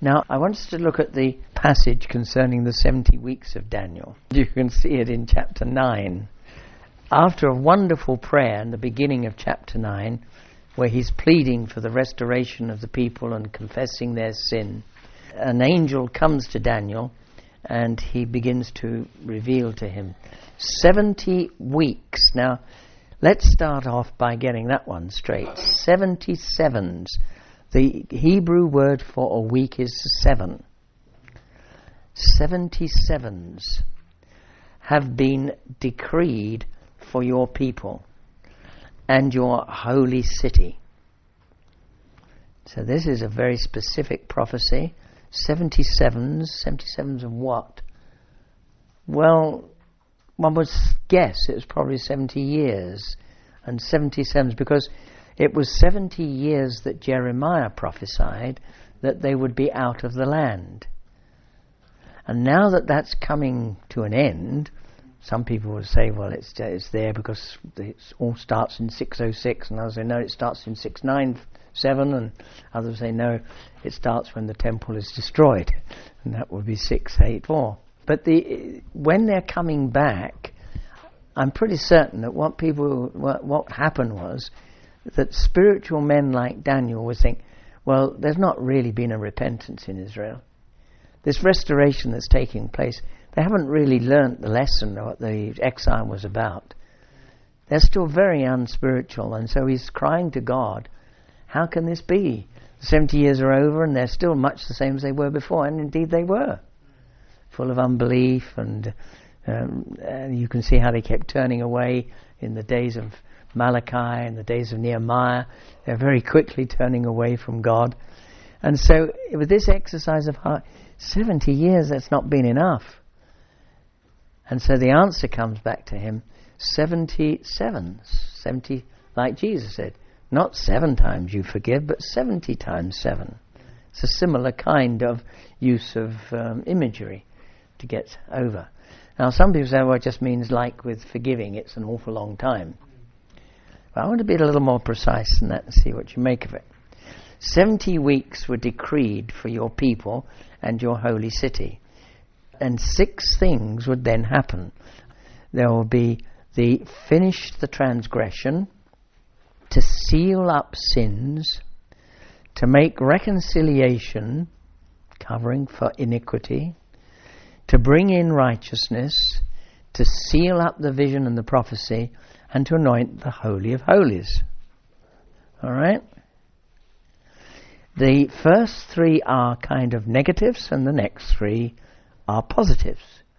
Now, I want us to look at the passage concerning the 70 weeks of Daniel. You can see it in chapter 9. After a wonderful prayer in the beginning of chapter 9, where he's pleading for the restoration of the people and confessing their sin, an angel comes to Daniel and he begins to reveal to him 70 weeks. Now, let's start off by getting that one straight. 77s. The Hebrew word for a week is 7. 77s have been decreed for your people and your holy city. So this is a very specific prophecy. 77s of what? Well, one would guess it was probably 70 years and 77s, because it was 70 years that Jeremiah prophesied that they would be out of the land. And now that that's coming to an end, some people will say, well, it's there because it all starts in 606, and others say, no, it starts in 697, and others say, no, it starts when the temple is destroyed, and that would be 684. But when they're coming back, I'm pretty certain that what happened was that spiritual men like Daniel would think, well, there's not really been a repentance in Israel. This restoration that's taking place, they haven't really learnt the lesson of what the exile was about. They're still very unspiritual, and so he's crying to God, how can this be? 70 years are over and they're still much the same as they were before, and indeed they were. Full of unbelief, and you can see how they kept turning away in the days of Malachi, in the days of Nehemiah. They're very quickly turning away from God. And so with this exercise of heart, 70 years, that's not been enough. And so the answer comes back to him, 77s. 70, like Jesus said, not 7 times you forgive, but 70 times 7. It's a similar kind of use of imagery to get over. Now some people say, well, it just means like with forgiving, it's an awful long time. But I want to be a little more precise than that and see what you make of it. 70 weeks were decreed for your people and your holy city. And 6 things would then happen. There will be finish the transgression, to seal up sins, to make reconciliation, covering for iniquity, to bring in righteousness, to seal up the vision and the prophecy, and to anoint the Holy of Holies. All right? The first 3 are kind of negatives, and the next 3 are positives.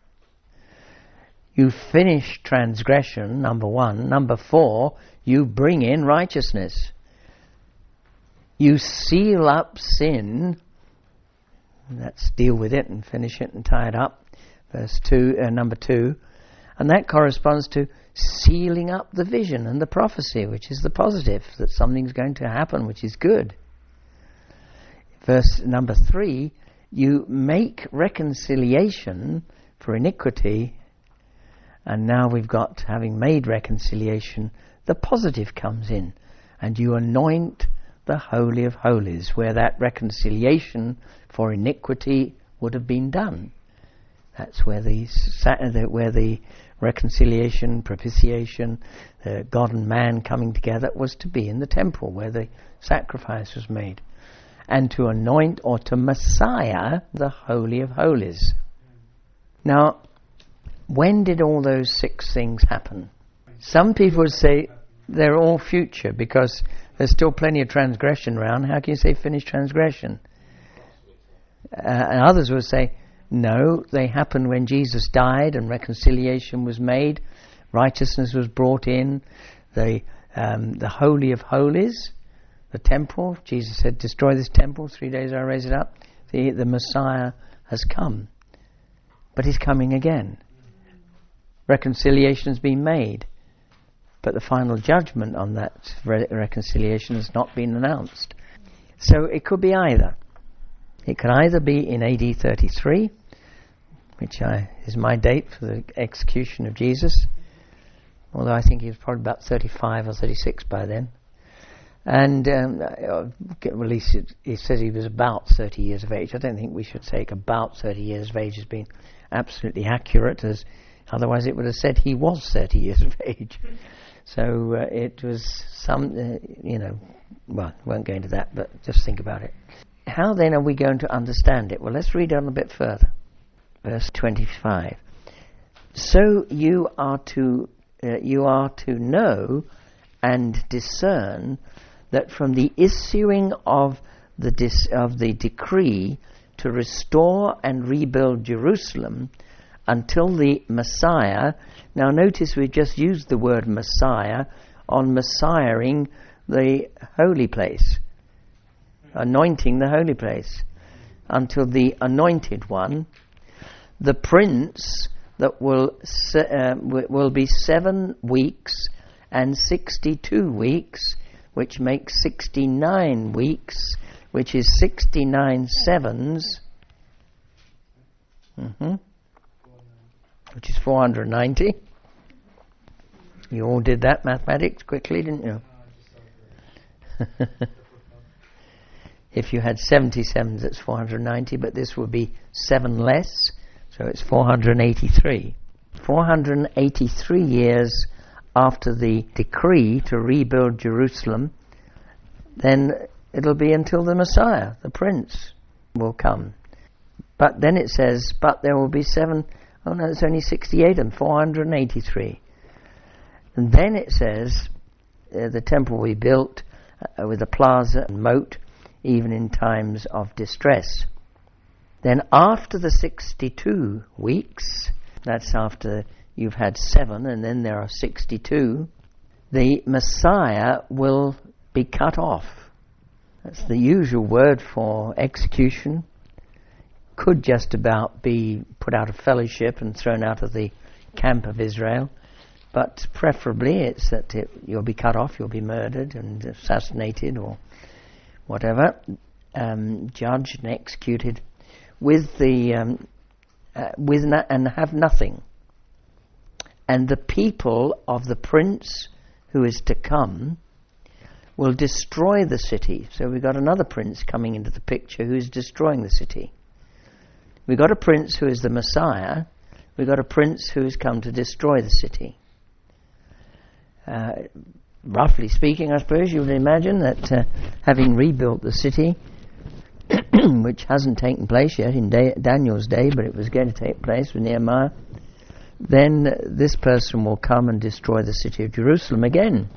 You finish transgression, number 1. Number 4, you bring in righteousness. You seal up sin. Let's deal with it and finish it and tie it up. Number 2. And that corresponds to sealing up the vision and the prophecy, which is the positive, that something's going to happen, which is good. Verse number 3, you make reconciliation for iniquity, and now we've got, having made reconciliation, the positive comes in, and you anoint the Holy of Holies, where that reconciliation for iniquity would have been done. That's where the reconciliation, propitiation, God and man coming together was to be, in the temple where the sacrifice was made. And to anoint or to Messiah the Holy of Holies. Now, when did all those 6 things happen? Some people would say they're all future because there's still plenty of transgression around. How can you say finished transgression? And others would say, no, they happened when Jesus died and reconciliation was made, righteousness was brought in, the Holy of Holies, the temple. Jesus said, destroy this temple, 3 days I raise it up. The Messiah has come. But he's coming again. Reconciliation has been made. But the final judgment on that reconciliation has not been announced. So it could be either. It could either be in AD 33, which is my date for the execution of Jesus, although I think he was probably about 35 or 36 by then. And well, at least he says he was about 30 years of age. I don't think we should take about 30 years of age as being absolutely accurate, as otherwise it would have said he was 30 years of age. So it was some, well, I won't go into that, but just think about it. How then are we going to understand it? Well, let's read on a bit further. Verse 25. So you are to know and discern that from the issuing of the decree to restore and rebuild Jerusalem until the Messiah. Now notice we just used the word Messiah on messiahing the holy place, anointing the holy place, until the anointed one, the prince that will be 7 weeks and 62 weeks, which makes 69 weeks, which is 69 sevens, which is 490. You all did that mathematics quickly, didn't you? If you had 77s, it's 490, but this would be 7 less, so it's 483. 483 years after the decree to rebuild Jerusalem, then it'll be until the Messiah, the Prince, will come. But then it says, but there will be 7, oh no, it's only 68 and 483. And then it says, the temple will be built with a plaza and moat, even in times of distress. Then after the 62 weeks, that's after you've had 7 and then there are 62, the Messiah will be cut off. That's the usual word for execution. Could just about be put out of fellowship and thrown out of the camp of Israel, but preferably it's that you'll be cut off, you'll be murdered and assassinated or whatever, judged and executed with and have nothing. And the people of the prince who is to come will destroy the city. So we've got another prince coming into the picture who is destroying the city. We've got a prince who is the Messiah. We've got a prince who has come to destroy the city. Roughly speaking, I suppose you would imagine that having rebuilt the city, which hasn't taken place yet in Daniel's day, but it was going to take place with Nehemiah, then this person will come and destroy the city of Jerusalem again,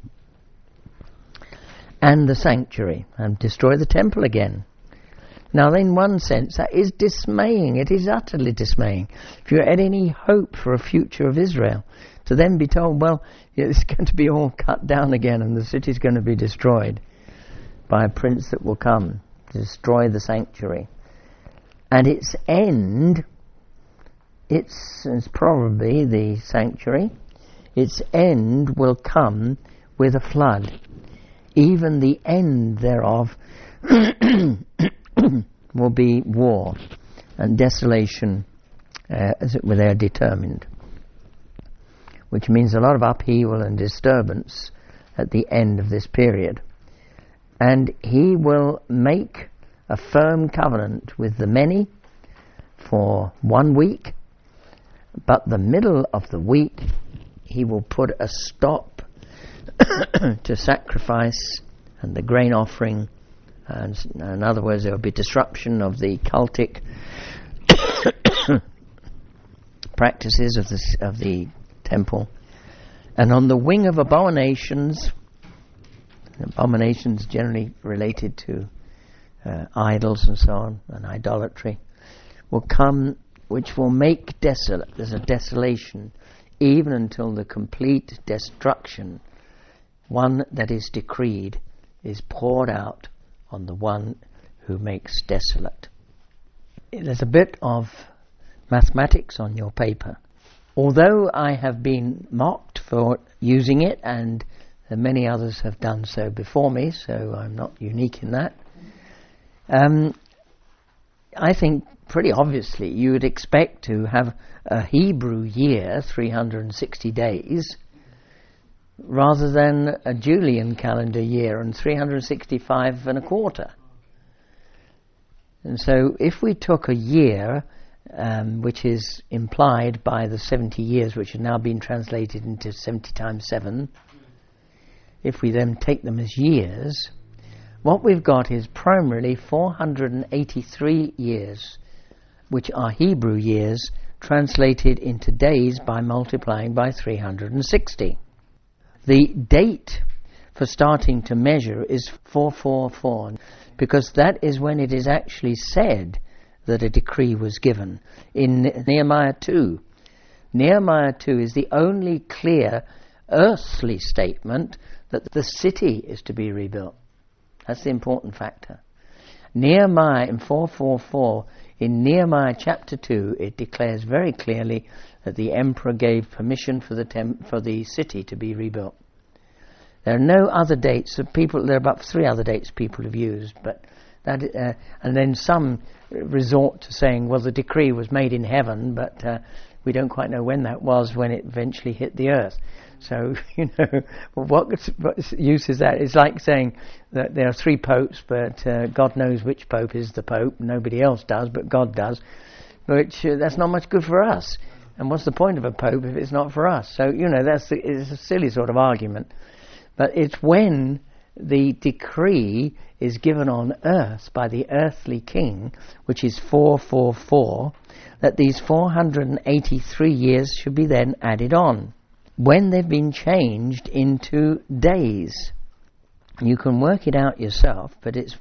and the sanctuary, and destroy the temple again. Now, in one sense, that is dismaying. It is utterly dismaying. If you had any hope for a future of Israel, to then be told, well, it's going to be all cut down again and the city's going to be destroyed by a prince that will come to destroy the sanctuary. And its end, it's probably the sanctuary, its end will come with a flood. Even the end thereof will be war and desolation, as it were, they are determined, which means a lot of upheaval and disturbance at the end of this period. And he will make a firm covenant with the many for 1 week, but the middle of the week he will put a stop to sacrifice and the grain offering. And in other words, there will be disruption of the cultic practices of the temple. And on the wing of abominations generally related to idols and so on, and idolatry, will come, which will make desolate. There's a desolation, even until the complete destruction, one that is decreed, is poured out on the one who makes desolate. There's a bit of mathematics on your paper. Although I have been mocked for using it, and many others have done so before me, so I'm not unique in that, I think pretty obviously you would expect to have a Hebrew year, 360 days, rather than a Julian calendar year and 365 and a quarter. And so if we took a year, which is implied by the 70 years, which have now been translated into 70 times 7, if we then take them as years, what we've got is primarily 483 years, which are Hebrew years, translated into days by multiplying by 360. The date for starting to measure is 444, because that is when it is actually said that a decree was given. In Nehemiah 2, Nehemiah 2 is the only clear earthly statement that the city is to be rebuilt. That's the important factor. Nehemiah in 444, in Nehemiah chapter 2, it declares very clearly that the emperor gave permission for the city to be rebuilt. There are no other dates. There are about 3 other dates people have used, but that, and then some resort to saying, well, the decree was made in heaven, but we don't quite know when that was, when it eventually hit the earth. So, what use is that? It's like saying that there are 3 popes, but God knows which pope is the pope. Nobody else does, but God does. Which that's not much good for us. And what's the point of a pope if it's not for us? So, it's a silly sort of argument. But it's when the decree is given on earth by the earthly king, which is 444, that these 483 years should be then added on, when they've been changed into days. You can work it out yourself, but it's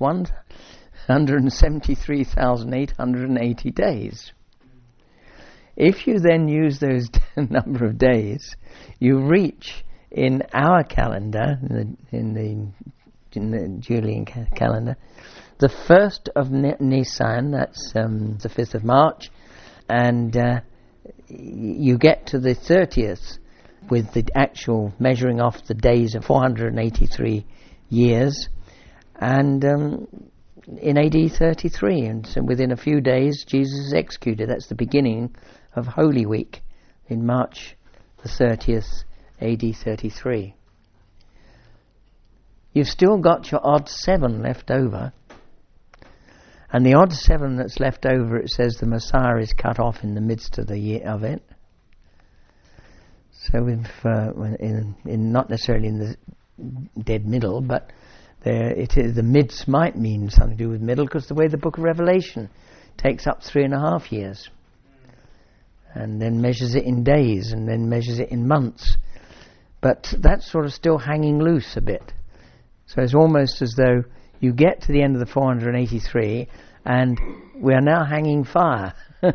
173,880 days. If you then use those number of days, you reach, in our calendar, in the Julian calendar, the 1st of Nisan, that's the 5th of March, and you get to the 30th with the actual measuring off the days of 483 years, and in AD 33, and so within a few days Jesus is executed. That's the beginning of Holy Week in March the 30th, AD 33. You've still got your odd 7 left over, and the odd 7 that's left over, it says the Messiah is cut off in the midst of the year of it. So not necessarily in the dead middle, but it is, the midst might mean something to do with middle, because the way the book of Revelation takes up 3.5 years, and then measures it in days, and then measures it in months. But that's sort of still hanging loose a bit. So it's almost as though you get to the end of the 483, and we are now hanging fire.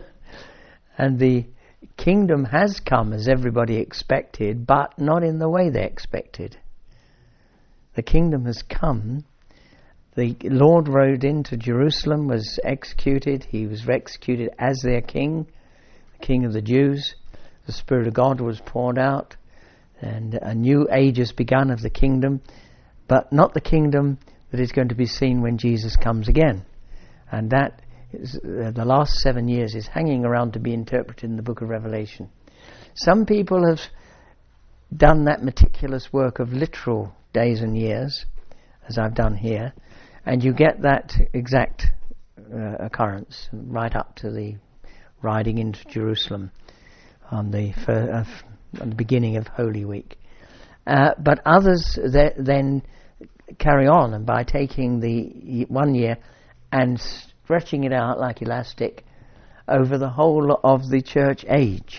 And the kingdom has come as everybody expected, but not in the way they expected. The kingdom has come. The Lord rode into Jerusalem, was executed. He was executed as their king, the king of the Jews. The Spirit of God was poured out, and a new age has begun of the kingdom, but not the kingdom that is going to be seen when Jesus comes again. And that is, the last 7 years is hanging around to be interpreted in the book of Revelation. Some people have done that meticulous work of literal days and years, as I've done here, and you get that exact occurrence right up to the riding into Jerusalem on the beginning of Holy Week. But others then carry on, and by taking the 1 year and stretching it out like elastic over the whole of the church age.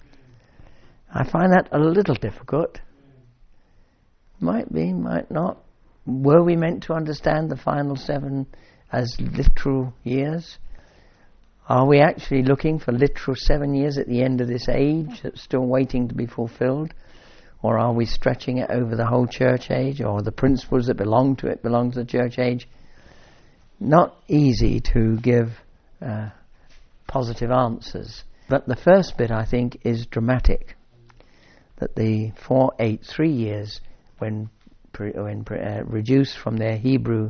I find that a little difficult. Might be, might not. Were we meant to understand the final 7 as literal years? Are we actually looking for literal 7 years at the end of this age that's still waiting to be fulfilled? Or are we stretching it over the whole church age, or the principles that belong to it belong to the church age? Not easy to give positive answers. But the first bit, I think, is dramatic. That the 483 years, when reduced from their Hebrew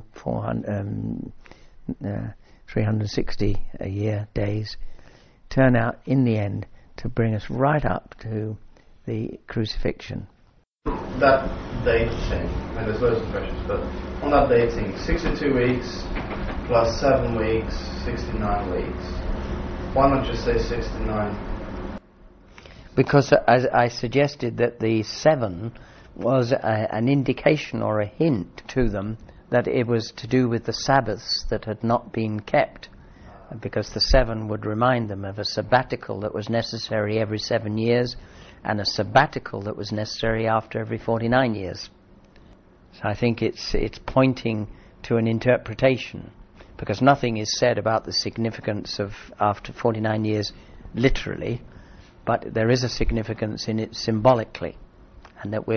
360 a year days, turn out in the end to bring us right up to the crucifixion. That date thing, and there's loads of questions, but on that dating, 62 weeks plus 7 weeks, 69 weeks. Why not just say 69? Because as I suggested that the 7 was an indication or a hint to them that it was to do with the Sabbaths that had not been kept, because the 7 would remind them of a sabbatical that was necessary every 7 years and a sabbatical that was necessary after every 49 years. So I think it's pointing to an interpretation, because nothing is said about the significance of after 49 years literally, but there is a significance in it symbolically, and that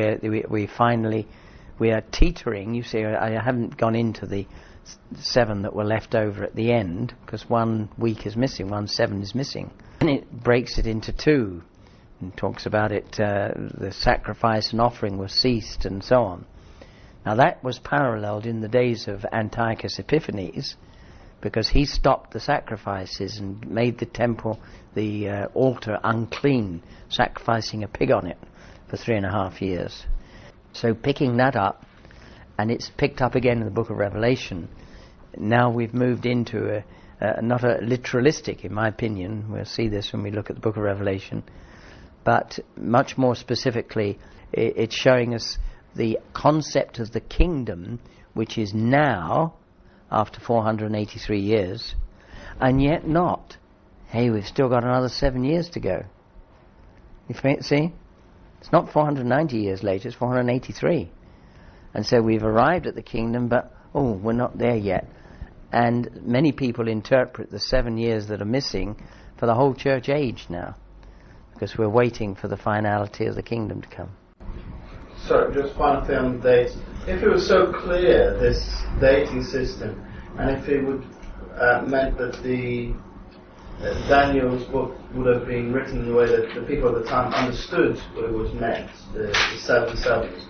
we are teetering. You see, I haven't gone into the 7 that were left over at the end, because 1 week is missing, 1 7 is missing, and it breaks it into 2 and talks about it, the sacrifice and offering was ceased and so on. Now that was paralleled in the days of Antiochus Epiphanes, because he stopped the sacrifices and made the temple, the altar, unclean, sacrificing a pig on it for 3.5 years. So picking that up, and it's picked up again in the book of Revelation. Now we've moved into not a literalistic, in my opinion, we'll see this when we look at the book of Revelation, but much more specifically, it's showing us the concept of the kingdom, which is now, after 483 years, and yet not. Hey, we've still got another 7 years to go. You see? It's not 490 years later, it's 483. And so we've arrived at the kingdom, but, we're not there yet. And many people interpret the 7 years that are missing for the whole church age now, because we're waiting for the finality of the kingdom to come. So, just final thing on the dates. If it was so clear, this dating system, and if it would meant that the Daniel's book would have been written in the way that the people at the time understood what it was meant, the 7 sevens,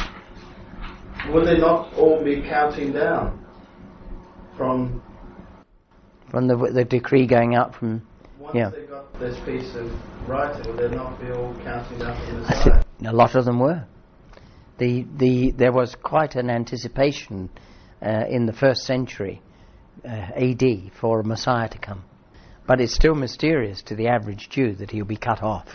would they not all be counting down from the decree going out from? Once they got this piece of writing, would they not be all counting down from the Messiah? A lot of them were. There was quite an anticipation in the 1st century AD for a Messiah to come. But it's still mysterious to the average Jew that he'll be cut off.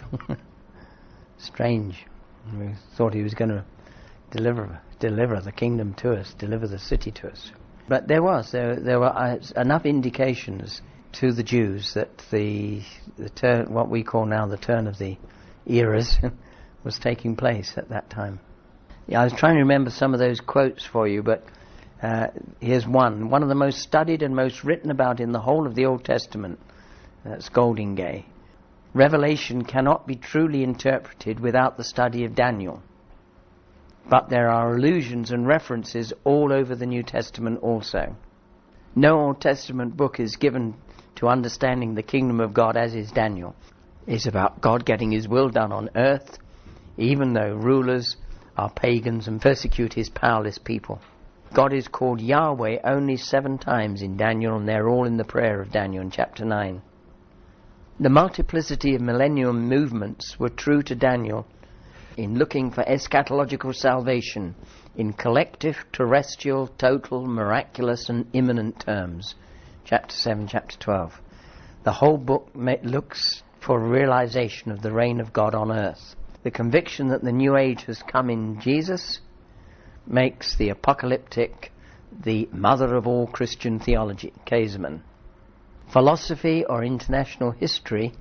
Strange. We thought he was going to deliver the kingdom to us, deliver the city to us. But there were enough indications to the Jews that the turn, what we call now the turn of the eras, was taking place at that time. Yeah, I was trying to remember some of those quotes for you, but here's one. One of the most studied and most written about in the whole of the Old Testament. That's Goldingay. Revelation cannot be truly interpreted without the study of Daniel. But there are allusions and references all over the New Testament also. No Old Testament book is given to understanding the kingdom of God as is Daniel. It's about God getting his will done on earth, even though rulers are pagans and persecute his powerless people. God is called Yahweh only 7 times in Daniel, and they're all in the prayer of Daniel in chapter 9. The multiplicity of millennium movements were true to Daniel in looking for eschatological salvation in collective, terrestrial, total, miraculous and imminent terms. Chapter 7, chapter 12. The whole book looks for realization of the reign of God on earth. The conviction that the new age has come in Jesus makes the apocalyptic the mother of all Christian theology, Caseman. Philosophy or international history,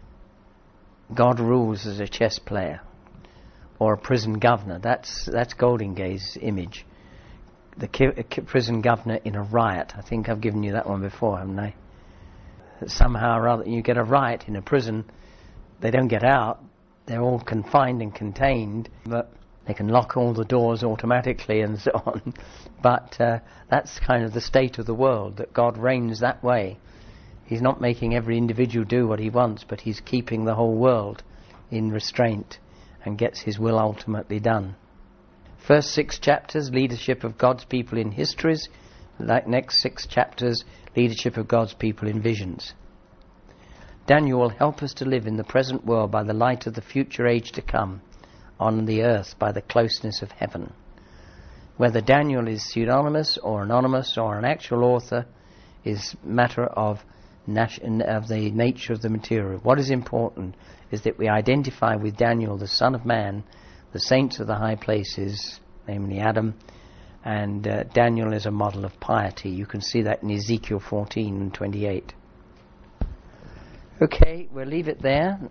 God rules as a chess player or a prison governor. That's Goldingay's image. The prison governor in a riot. I think I've given you that one before, haven't I? Somehow or other, you get a riot in a prison, they don't get out, they're all confined and contained, but they can lock all the doors automatically and so on. But that's kind of the state of the world, that God reigns that way. He's not making every individual do what he wants, but he's keeping the whole world in restraint and gets his will ultimately done. First 6 chapters, leadership of God's people in histories. Like next 6 chapters, leadership of God's people in visions. Daniel will help us to live in the present world by the light of the future age to come, on the earth by the closeness of heaven. Whether Daniel is pseudonymous or anonymous or an actual author is matter of the nature of the material. What is important is that we identify with Daniel, the Son of Man, the saints of the high places, namely Adam, and Daniel is a model of piety. You can see that in Ezekiel 14 and 28. Okay, we'll leave it there.